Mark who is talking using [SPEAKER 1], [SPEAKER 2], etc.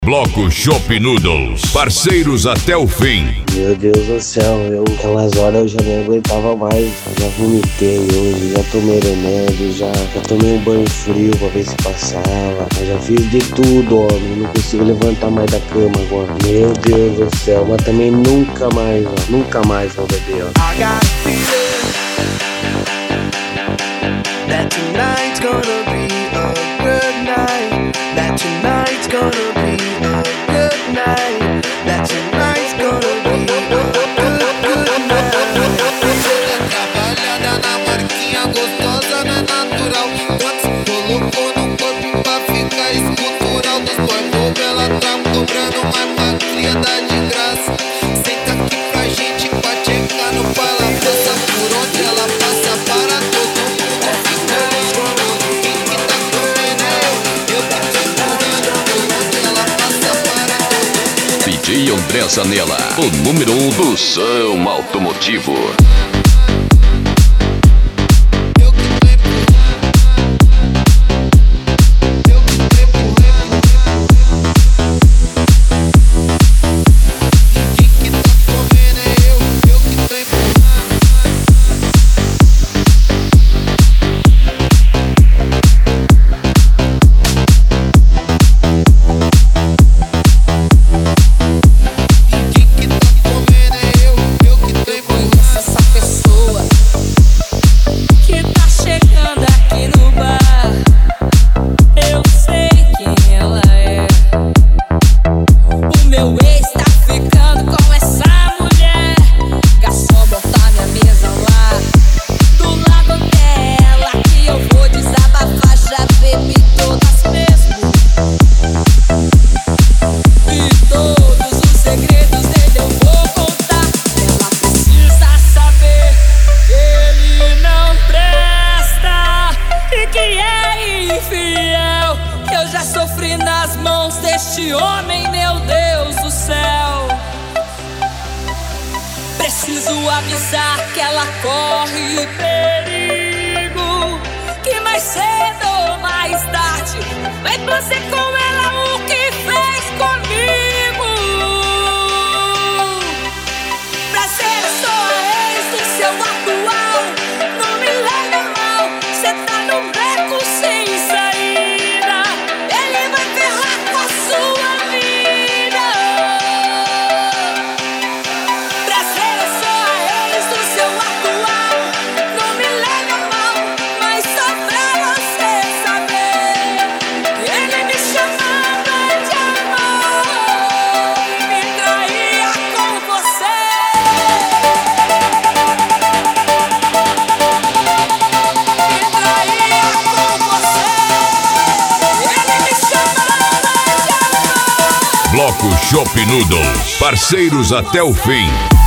[SPEAKER 1] Bloco Shop Noodles, parceiros até o fim.
[SPEAKER 2] Meu Deus do céu, aquelas horas eu já nem aguentava mais. Já vomitei hoje, já tomei remédio, já tomei um banho frio pra ver se passava. Eu já fiz de tudo, homem, não consigo levantar mais da cama agora. Meu Deus do céu, mas também nunca mais vou beber, ó.
[SPEAKER 3] I got a feeling that tonight's gonna be a good night. That tonight's gonna be a good night. That tonight's gonna be a good night.
[SPEAKER 4] Trabalhada na marquinha gostosa, não é natural. Quanto colocou no corpo pra ficar escultural. Dos boy bobo, ela tá cobrando mais pra criada de graça. Senta aqui pra gente pachecar no pala. Passa por onde ela passa para todo mundo. Fica ligando, quem que tá comendo é eu que tô empurrando por onde ela passa para todo mundo.
[SPEAKER 5] DJ André Zanella, o número 1 do som automotivo.
[SPEAKER 6] Sofri nas mãos deste homem, meu Deus do céu. Preciso avisar que ela corre perigo, que mais cedo ou mais tarde vai fazer com ela o que fez comigo. Prazer, eu sou a ex do seu atual. Não me leve mal, cê tá no beco sem saída.
[SPEAKER 1] Bloco Shop Noodles, parceiros até o fim.